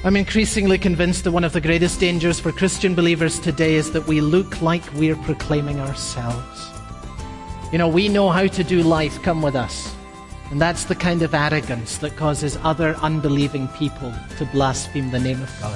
I'm increasingly convinced that one of the greatest dangers for Christian believers today is that we look like we're proclaiming ourselves. You know, we know how to do life, come with us. And that's the kind of arrogance that causes other unbelieving people to blaspheme the name of God.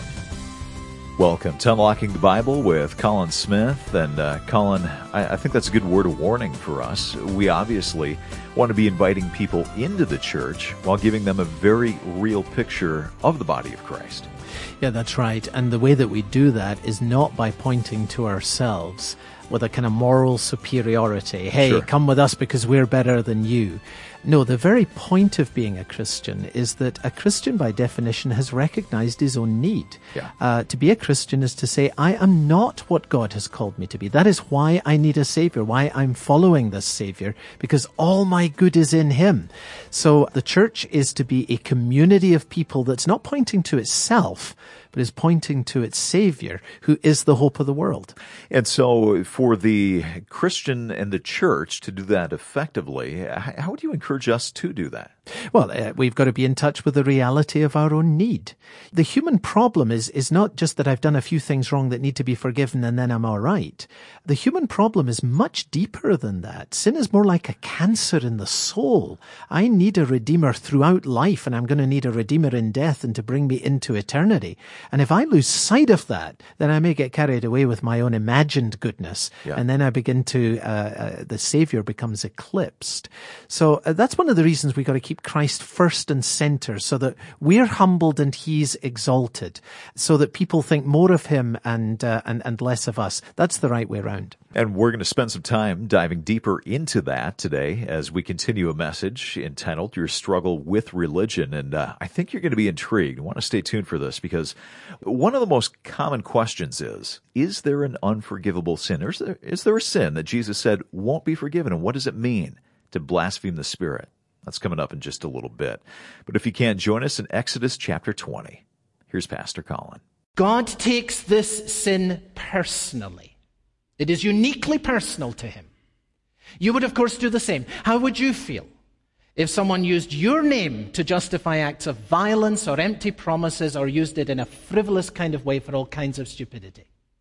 Welcome to Unlocking the Bible with Colin Smith. And Colin, I think that's a good word of warning for us. We obviously want to be inviting people into the church while giving them a very real picture of the body of Christ. Yeah, that's right. And the way that we do that is not by pointing to ourselves with a kind of moral superiority. Hey, Sure. Come with us because we're better than you. No, the very point of being a Christian is that a Christian, by definition, has recognized his own need. Yeah. To be a Christian is to say, I am not what God has called me to be. That is why I need a Savior, why I'm following this Savior, because all my good is in Him. So the church is to be a community of people that's not pointing to itself, but is pointing to its Savior, who is the hope of the world. And so for the Christian and the church to do that effectively, how would you encourage us to do that? Well, we've got to be in touch with the reality of our own need. The human problem is not just that I've done a few things wrong that need to be forgiven and then I'm all right. The human problem is much deeper than that. Sin is more like a cancer in the soul. I need a Redeemer throughout life, and I'm going to need a Redeemer in death and to bring me into eternity. And if I lose sight of that, then I may get carried away with my own imagined goodness. Yeah. And then I begin to, the Savior becomes eclipsed. So that's one of the reasons we've got to keep Christ first and center, so that we're humbled and He's exalted, so that people think more of Him and less of us. That's the right way around. And we're going to spend some time diving deeper into that today as we continue a message entitled Your Struggle with Religion. And I think you're going to be intrigued. I want to stay tuned for this, because one of the most common questions is there an unforgivable sin? Or is there a sin that Jesus said won't be forgiven? And what does it mean to blaspheme the Spirit? That's coming up in just a little bit. But if you can, join us in Exodus chapter 20. Here's Pastor Colin. God takes this sin personally. It is uniquely personal to Him. You would, of course, do the same. How would you feel if someone used your name to justify acts of violence or empty promises, or used it in a frivolous kind of way for all kinds of stupidity?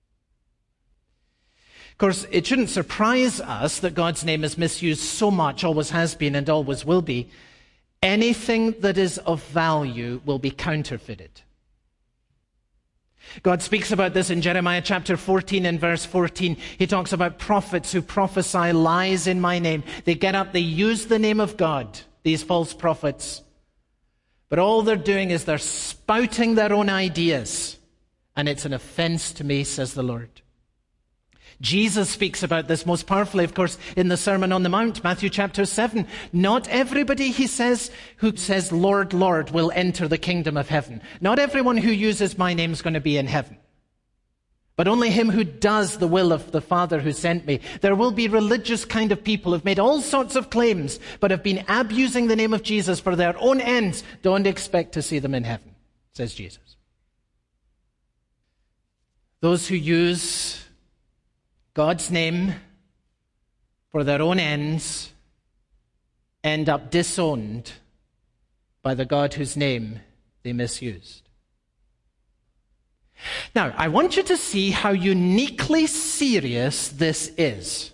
Of course, it shouldn't surprise us that God's name is misused so much, always has been and always will be. Anything that is of value will be counterfeited. God speaks about this in Jeremiah chapter 14 and verse 14. He talks about prophets who prophesy lies in my name. They get up, they use the name of God, these false prophets. But all they're doing is they're spouting their own ideas. And it's an offense to me, says the Lord. Jesus speaks about this most powerfully, of course, in the Sermon on the Mount, Matthew chapter 7. Not everybody, He says, who says, Lord, Lord, will enter the kingdom of heaven. Not everyone who uses my name is going to be in heaven. But only him who does the will of the Father who sent me. There will be religious kind of people who've made all sorts of claims, but have been abusing the name of Jesus for their own ends. Don't expect to see them in heaven, says Jesus. Those who use God's name for their own ends end up disowned by the God whose name they misused. Now, I want you to see how uniquely serious this is.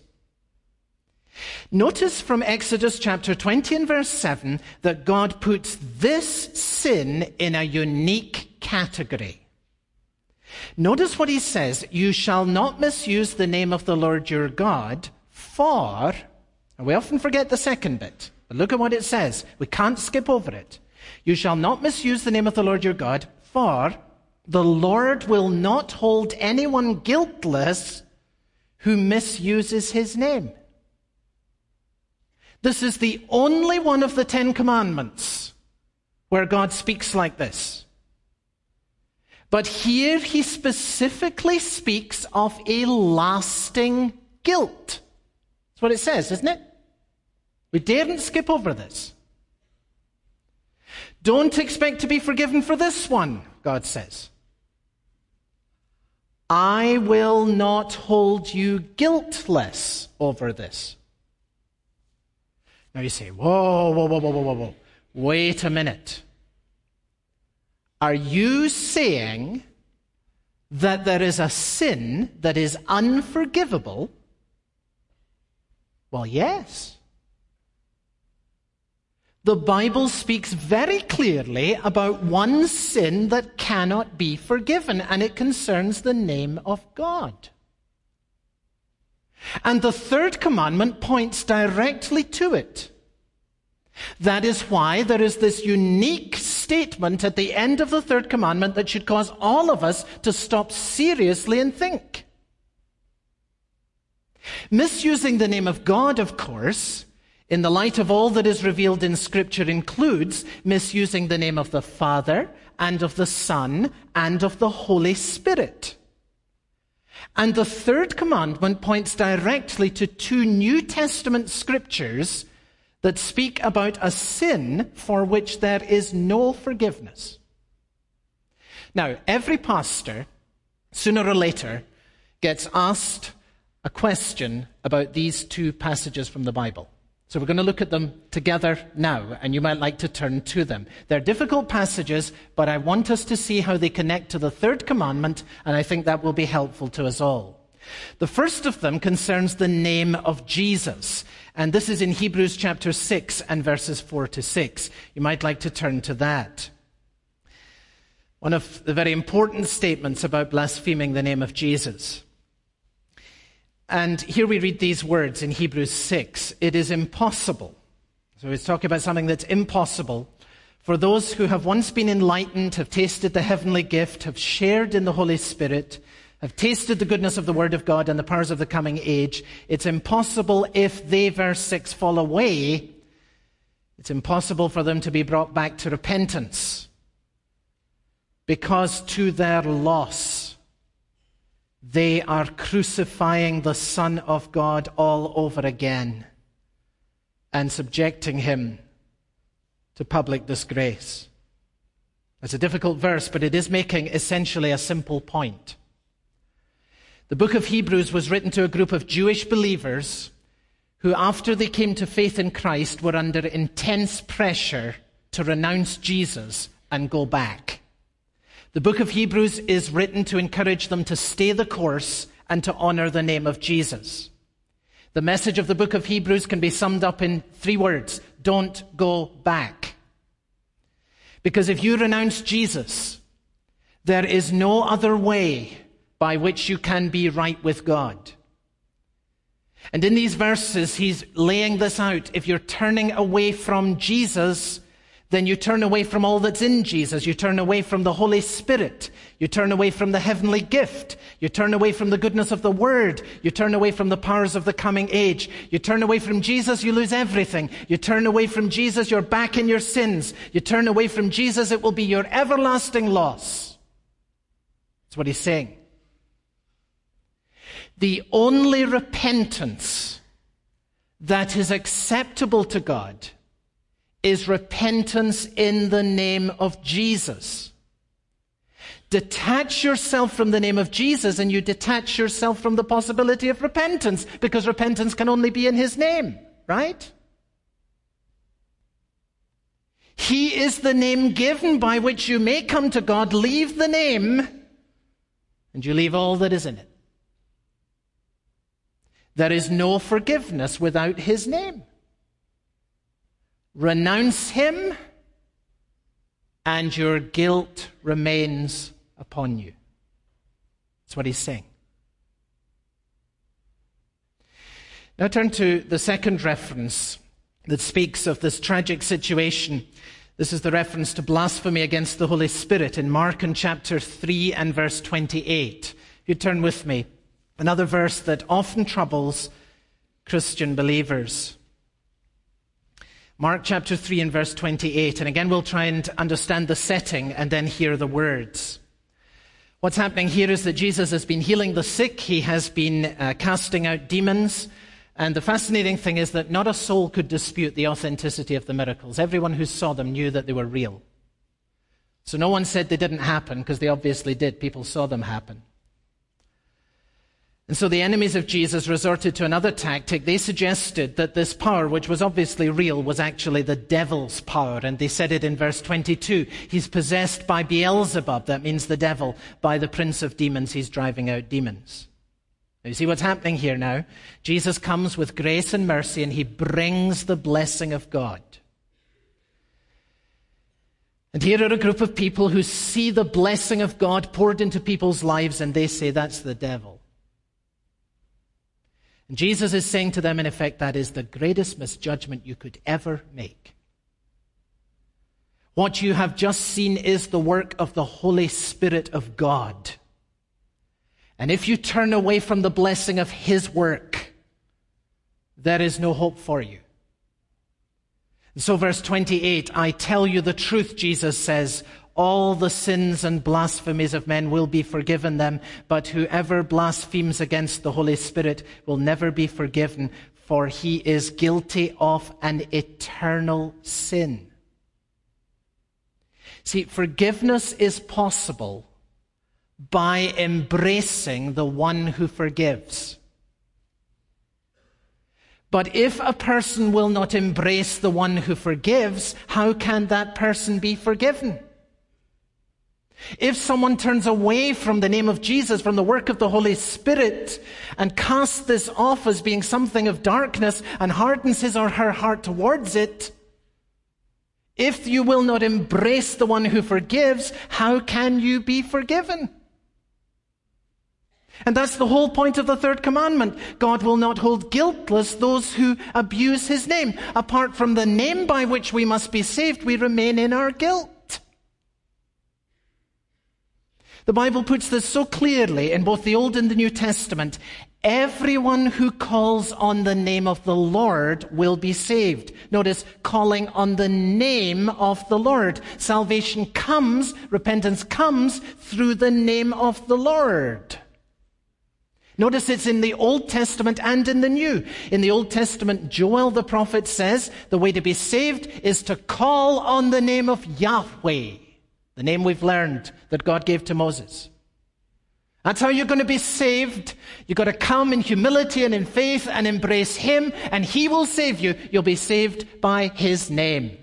Notice from Exodus chapter 20 and verse 7 that God puts this sin in a unique category. Notice what He says, you shall not misuse the name of the Lord your God, for, and we often forget the second bit, but look at what it says. We can't skip over it. You shall not misuse the name of the Lord your God, for the Lord will not hold anyone guiltless who misuses His name. This is the only one of the 10 Commandments where God speaks like this. But here He specifically speaks of a lasting guilt. That's what it says, isn't it? We daren't skip over this. Don't expect to be forgiven for this one, God says. I will not hold you guiltless over this. Now you say, whoa. Wait a minute. Are you saying that there is a sin that is unforgivable? Well, yes. The Bible speaks very clearly about one sin that cannot be forgiven, and it concerns the name of God. And the third commandment points directly to it. That is why there is this unique statement at the end of the third commandment that should cause all of us to stop seriously and think. Misusing the name of God, of course, in the light of all that is revealed in Scripture, includes misusing the name of the Father and of the Son and of the Holy Spirit. And the third commandment points directly to two New Testament scriptures that speak about a sin for which there is no forgiveness. Now, every pastor, sooner or later, gets asked a question about these two passages from the Bible. So we're going to look at them together now, and you might like to turn to them. They're difficult passages, but I want us to see how they connect to the third commandment, and I think that will be helpful to us all. The first of them concerns the name of Jesus, and this is in Hebrews chapter 6 and verses 4 to 6. You might like to turn to that. One of the very important statements about blaspheming the name of Jesus. And here we read these words in Hebrews 6. It is impossible. So he's talking about something that's impossible for those who have once been enlightened, have tasted the heavenly gift, have shared in the Holy Spirit, have tasted the goodness of the Word of God and the powers of the coming age. It's impossible if they, verse 6, fall away. It's impossible for them to be brought back to repentance, because to their loss, they are crucifying the Son of God all over again and subjecting him to public disgrace. It's a difficult verse, but it is making essentially a simple point. The book of Hebrews was written to a group of Jewish believers who, after they came to faith in Christ, were under intense pressure to renounce Jesus and go back. The book of Hebrews is written to encourage them to stay the course and to honor the name of Jesus. The message of the book of Hebrews can be summed up in 3 words: don't go back. Because if you renounce Jesus, there is no other way by which you can be right with God. And in these verses, he's laying this out. If you're turning away from Jesus, then you turn away from all that's in Jesus. You turn away from the Holy Spirit. You turn away from the heavenly gift. You turn away from the goodness of the Word. You turn away from the powers of the coming age. You turn away from Jesus, you lose everything. You turn away from Jesus, you're back in your sins. You turn away from Jesus, it will be your everlasting loss. That's what he's saying. The only repentance that is acceptable to God is repentance in the name of Jesus. Detach yourself from the name of Jesus and you detach yourself from the possibility of repentance, because repentance can only be in his name, right? He is the name given by which you may come to God. Leave the name and you leave all that is in it. There is no forgiveness without his name. Renounce him, and your guilt remains upon you. That's what he's saying. Now turn to the second reference that speaks of this tragic situation. This is the reference to blasphemy against the Holy Spirit in Mark in chapter 3 and verse 28. If you turn with me, another verse that often troubles Christian believers. Mark chapter 3 and verse 28. And again, we'll try and understand the setting and then hear the words. What's happening here is that Jesus has been healing the sick. He has been casting out demons. And the fascinating thing is that not a soul could dispute the authenticity of the miracles. Everyone who saw them knew that they were real. So no one said they didn't happen, because they obviously did. People saw them happen. And so the enemies of Jesus resorted to another tactic. They suggested that this power, which was obviously real, was actually the devil's power. And they said it in verse 22. He's possessed by Beelzebub, that means the devil, by the prince of demons. He's driving out demons. Now, you see what's happening here now? Jesus comes with grace and mercy, and he brings the blessing of God. And here are a group of people who see the blessing of God poured into people's lives, and they say that's the devil. And Jesus is saying to them, in effect, that is the greatest misjudgment you could ever make. What you have just seen is the work of the Holy Spirit of God. And if you turn away from the blessing of his work, there is no hope for you. And so verse 28, I tell you the truth, Jesus says, all the sins and blasphemies of men will be forgiven them, but whoever blasphemes against the Holy Spirit will never be forgiven, for he is guilty of an eternal sin. See, forgiveness is possible by embracing the one who forgives. But if a person will not embrace the one who forgives, how can that person be forgiven? If someone turns away from the name of Jesus, from the work of the Holy Spirit, and casts this off as being something of darkness and hardens his or her heart towards it, if you will not embrace the one who forgives, how can you be forgiven? And that's the whole point of the third commandment. God will not hold guiltless those who abuse his name. Apart from the name by which we must be saved, we remain in our guilt. The Bible puts this so clearly in both the Old and the New Testament. Everyone who calls on the name of the Lord will be saved. Notice, calling on the name of the Lord. Salvation comes, repentance comes through the name of the Lord. Notice it's in the Old Testament and in the New. In the Old Testament, Joel the prophet says the way to be saved is to call on the name of Yahweh, the name we've learned that God gave to Moses. That's how you're going to be saved. You've got to come in humility and in faith and embrace him, and he will save you. You'll be saved by his name.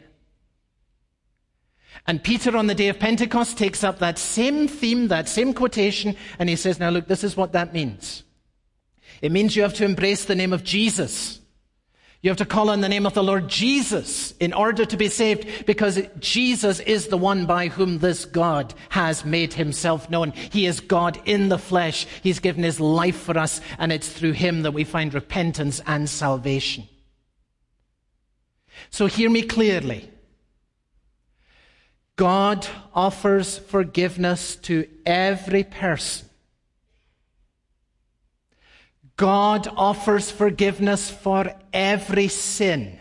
And Peter on the day of Pentecost takes up that same theme, that same quotation, and he says, now look, this is what that means. It means you have to embrace the name of Jesus. You have to call on the name of the Lord Jesus in order to be saved, because Jesus is the one by whom this God has made himself known. He is God in the flesh. He's given his life for us, and it's through him that we find repentance and salvation. So hear me clearly. God offers forgiveness to every person. God offers forgiveness for every sin,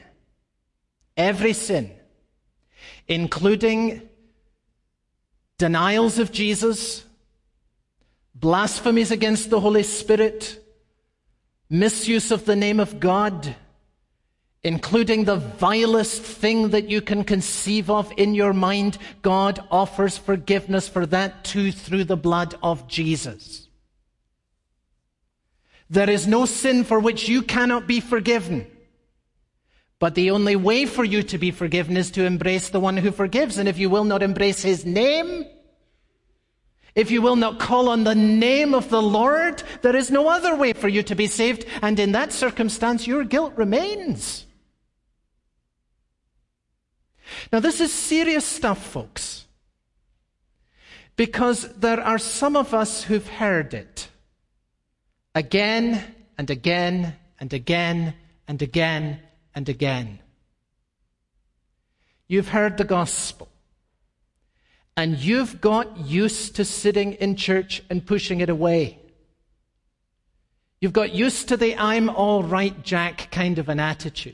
including denials of Jesus, blasphemies against the Holy Spirit, misuse of the name of God, including the vilest thing that you can conceive of in your mind. God offers forgiveness for that too through the blood of Jesus. There is no sin for which you cannot be forgiven. But the only way for you to be forgiven is to embrace the one who forgives. And if you will not embrace his name, if you will not call on the name of the Lord, there is no other way for you to be saved. And in that circumstance, your guilt remains. Now, this is serious stuff, folks, because there are some of us who've heard it again and again and again and again and again. You've heard the gospel, and you've got used to sitting in church and pushing it away. You've got used to the I'm all right, Jack kind of an attitude.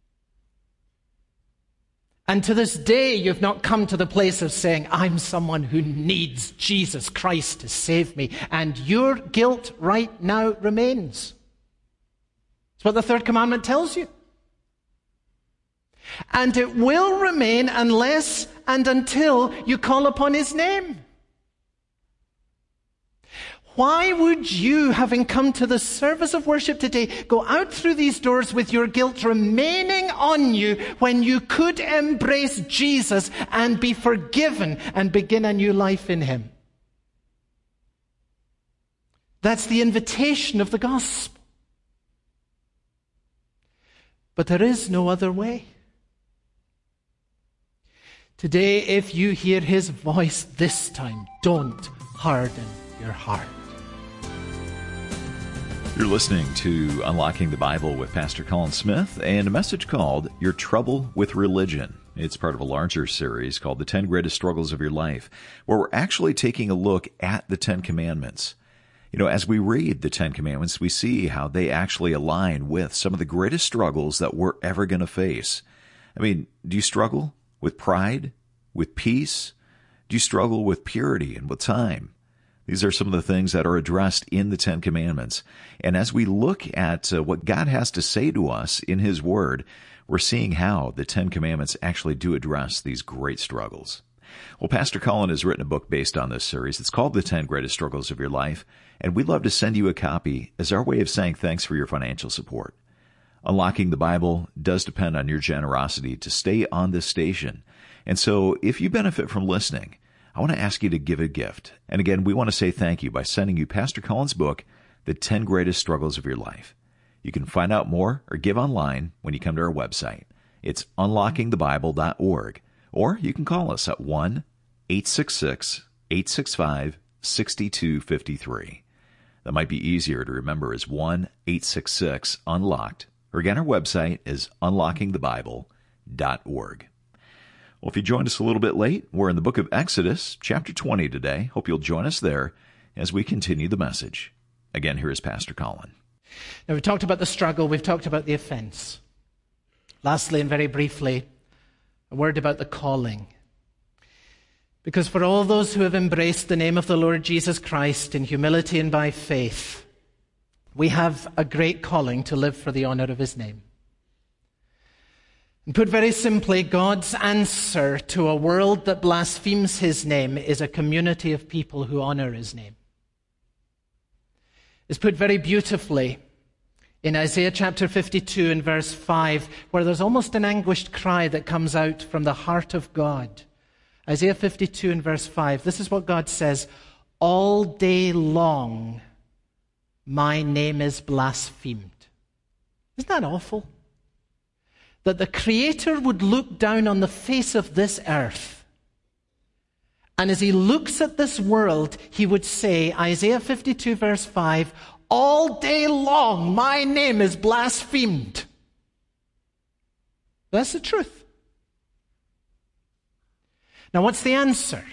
And to this day, you've not come to the place of saying, I'm someone who needs Jesus Christ to save me. And your guilt right now remains. It's what the third commandment tells you. And it will remain unless and until you call upon his name. Why would you, having come to the service of worship today, go out through these doors with your guilt remaining on you when you could embrace Jesus and be forgiven and begin a new life in him? That's the invitation of the gospel. But there is no other way. Today, if you hear his voice this time, don't harden your heart. You're listening to Unlocking the Bible with Pastor Colin Smith and a message called Your Trouble with Religion. It's part of a larger series called The 10 Greatest Struggles of Your Life, where we're actually taking a look at the 10 Commandments. You know, as we read the 10 Commandments, we see how they actually align with some of the greatest struggles that we're ever going to face. I mean, do you struggle with pride, with peace? Do you struggle with purity and with time? These are some of the things that are addressed in the 10 Commandments. And as we look at what God has to say to us in his word, we're seeing how the 10 Commandments actually do address these great struggles. Well, Pastor Colin has written a book based on this series. It's called The 10 Greatest Struggles of Your Life, and we'd love to send you a copy as our way of saying thanks for your financial support. Unlocking the Bible does depend on your generosity to stay on this station. And so if you benefit from listening, I want to ask you to give a gift. And again, we want to say thank you by sending you Pastor Colin's book, The 10 Greatest Struggles of Your Life. You can find out more or give online when you come to our website. It's unlockingthebible.org. Or you can call us at 1-866-865-6253. That might be easier to remember as 1-866-UNLOCKED. Or again, our website is unlockingthebible.org. Well, if you joined us a little bit late, we're in the book of Exodus, chapter 20 today. Hope you'll join us there as we continue the message. Again, here is Pastor Colin. Now, we've talked about the struggle. We've talked about the offense. Lastly, and very briefly, a word about the calling. Because for all those who have embraced the name of the Lord Jesus Christ in humility and by faith, we have a great calling to live for the honor of his name. And put very simply, God's answer to a world that blasphemes his name is a community of people who honor his name. It's put very beautifully in Isaiah chapter 52 and verse 5, where there's almost an anguished cry that comes out from the heart of God. Isaiah 52 and verse 5, this is what God says, "All day long my name is blasphemed." Isn't that awful? That the Creator would look down on the face of this earth, and as he looks at this world, he would say, Isaiah 52 verse 5, "All day long my name is blasphemed." That's the truth. Now, what's the answer?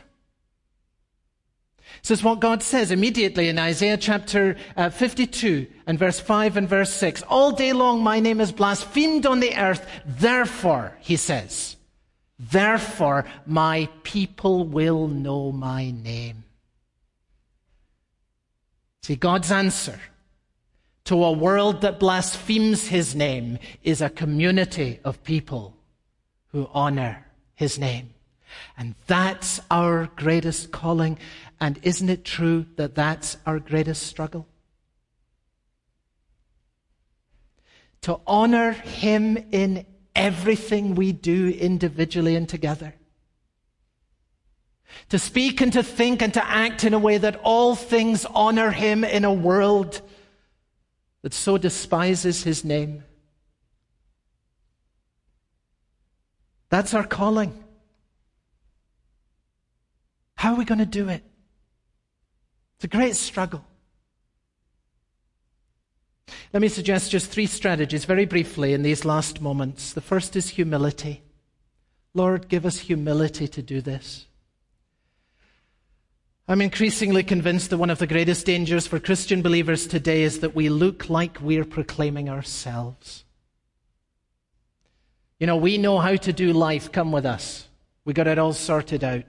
This is what God says immediately in Isaiah chapter 52 and verse 5 and verse 6. "All day long my name is blasphemed on the earth. Therefore," he says, "therefore my people will know my name." See, God's answer to a world that blasphemes his name is a community of people who honor his name. And that's our greatest calling. And isn't it true that that's our greatest struggle? To honor him in everything we do individually and together. To speak and to think and to act in a way that all things honor him in a world that so despises his name. That's our calling. How are we going to do it? It's a great struggle. Let me suggest just 3 strategies very briefly in these last moments. The first is humility. Lord, give us humility to do this. I'm increasingly convinced that one of the greatest dangers for Christian believers today is that we look like we're proclaiming ourselves. You know, we know how to do life. Come with us. We got it all sorted out.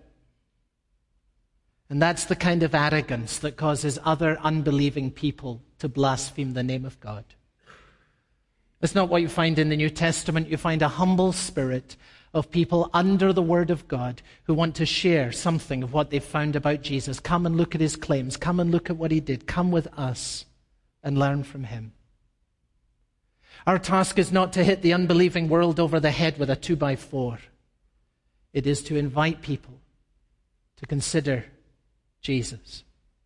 And that's the kind of arrogance that causes other unbelieving people to blaspheme the name of God. That's not what you find in the New Testament. You find a humble spirit, of people under the Word of God who want to share something of what they've found about Jesus. Come and look at his claims. Come and look at what he did. Come with us and learn from him. Our task is not to hit the unbelieving world over the head with a 2x4. It is to invite people to consider Jesus.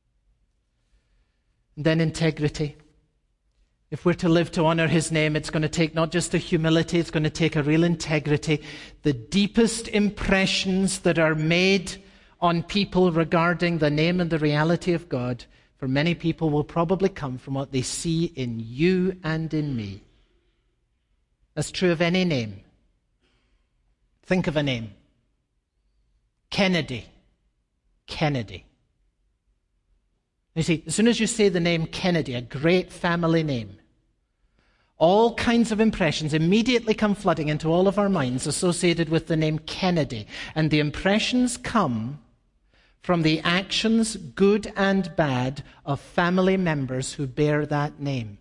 And then integrity. If we're to live to honor his name, it's going to take not just a humility, it's going to take a real integrity. The deepest impressions that are made on people regarding the name and the reality of God, for many people will probably come from what they see in you and in me. That's true of any name. Think of a name. Kennedy. Kennedy. You see, as soon as you say the name Kennedy, a great family name, all kinds of impressions immediately come flooding into all of our minds associated with the name Kennedy. And the impressions come from the actions, good and bad, of family members who bear that name.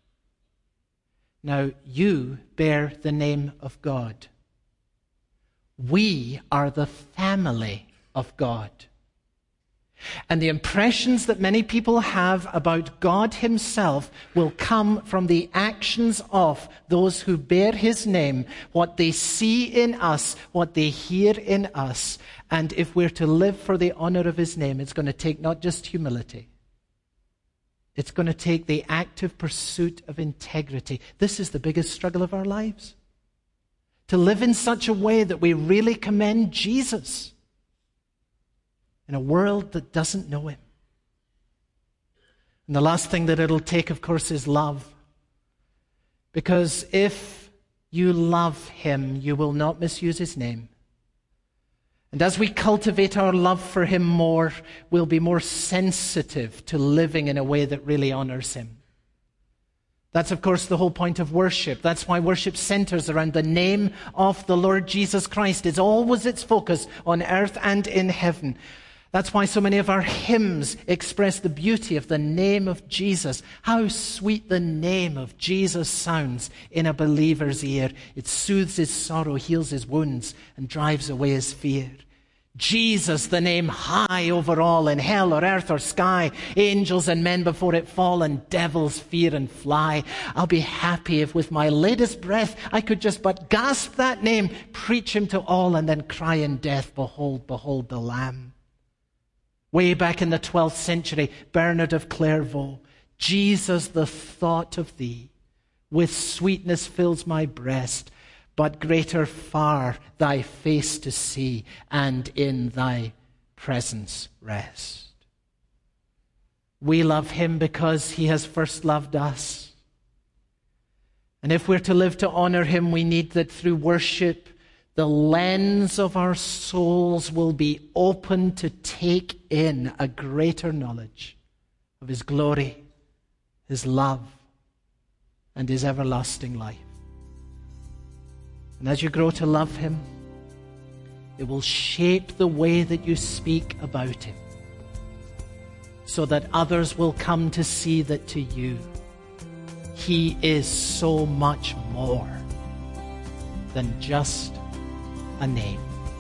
Now, you bear the name of God. We are the family of God. And the impressions that many people have about God himself will come from the actions of those who bear his name, what they see in us, what they hear in us. And if we're to live for the honor of his name, it's going to take not just humility. It's going to take the active pursuit of integrity. This is the biggest struggle of our lives. To live in such a way that we really commend Jesus in a world that doesn't know him. And the last thing that it'll take, of course, is love. Because if you love him, you will not misuse his name. And as we cultivate our love for him more, we'll be more sensitive to living in a way that really honors him. That's, of course, the whole point of worship. That's why worship centers around the name of the Lord Jesus Christ. It's always its focus on earth and in heaven. That's why so many of our hymns express the beauty of the name of Jesus. How sweet the name of Jesus sounds in a believer's ear. It soothes his sorrow, heals his wounds, and drives away his fear. Jesus, the name high over all in hell or earth or sky, angels and men before it fall, and devils fear and fly. I'll be happy if with my latest breath I could just but gasp that name, preach him to all, and then cry in death, behold, behold the Lamb. Way back in the 12th century, Bernard of Clairvaux, Jesus, the thought of thee, with sweetness fills my breast, but greater far thy face to see, and in thy presence rest. We love him because he has first loved us. And if we're to live to honor him, we need that through worship, the lens of our souls will be open to take in a greater knowledge of his glory, his love, and his everlasting life. And as you grow to love him, it will shape the way that you speak about him, so that others will come to see that to you, he is so much more than just a name.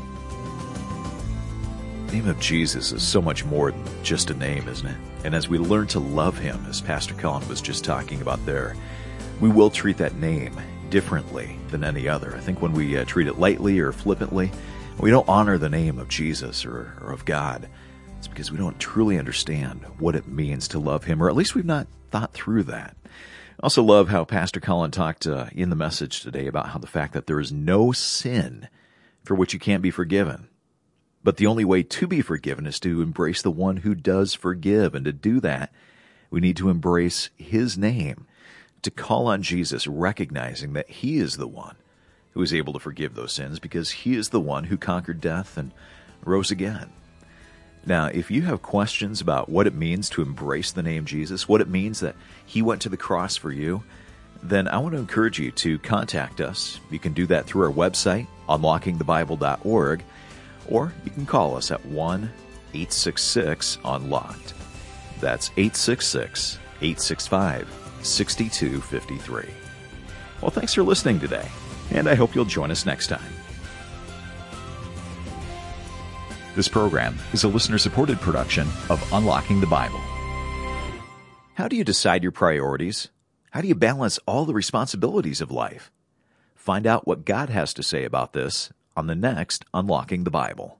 The name of Jesus is so much more than just a name, isn't it? And as we learn to love him, as Pastor Colin was just talking about there, we will treat that name differently than any other. I think when we treat it lightly or flippantly, we don't honor the name of Jesus or of God. It's because we don't truly understand what it means to love him, or at least we've not thought through that. I also love how Pastor Colin talked in the message today about how the fact that there is no sin for which you can't be forgiven. But the only way to be forgiven is to embrace the one who does forgive. And to do that, we need to embrace his name, to call on Jesus, recognizing that he is the one who is able to forgive those sins because he is the one who conquered death and rose again. Now, if you have questions about what it means to embrace the name Jesus, what it means that he went to the cross for you, then I want to encourage you to contact us. You can do that through our website, unlockingthebible.org, or you can call us at 1-866-UNLOCKED. That's 866-865-6253. Well, thanks for listening today, and I hope you'll join us next time. This program is a listener-supported production of Unlocking the Bible. How do you decide your priorities? How do you balance all the responsibilities of life? Find out what God has to say about this on the next Unlocking the Bible.